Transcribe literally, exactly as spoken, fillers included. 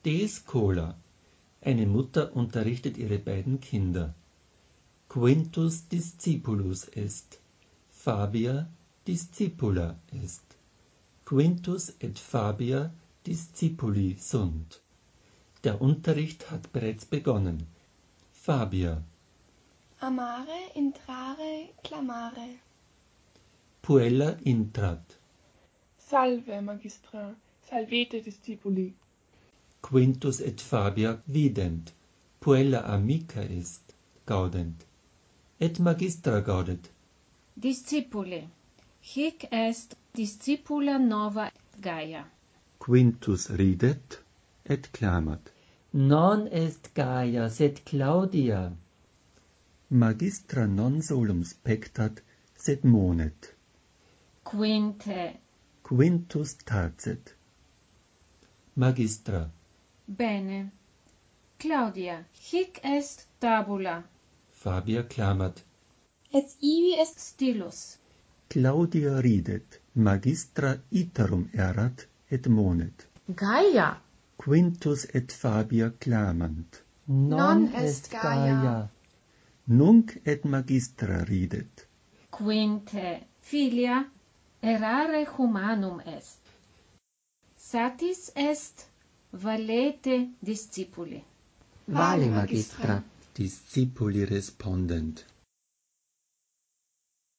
De Schola. Eine Mutter unterrichtet ihre beiden Kinder. Quintus discipulus est. Fabia discipula est. Quintus et Fabia discipuli sunt. Der Unterricht hat bereits begonnen. Fabia. Amare, intrare, clamare. Puella intrat. Salve, magistra, salvete discipuli. Quintus et Fabia vident. Puella amica est, gaudent. Et magistra gaudet. Discipuli. Hic est discipula nova Gaia. Quintus ridet et clamat. Non est Gaia, sed Claudia. Magistra non solum spectat, sed monet. Quinte. Quintus tacet. Magistra. Bene. Claudia, hic est tabula. Fabia clamat. Et ibi est Stilus. Claudia ridet. Magistra iterum erat et monet. Gaia. Quintus et Fabia clamant. Non est Gaia. Nunc et magistra ridet. Quinte. Filia. Errare humanum est. Satis est. Valete discipuli. Vale, magistra. Discipuli respondent.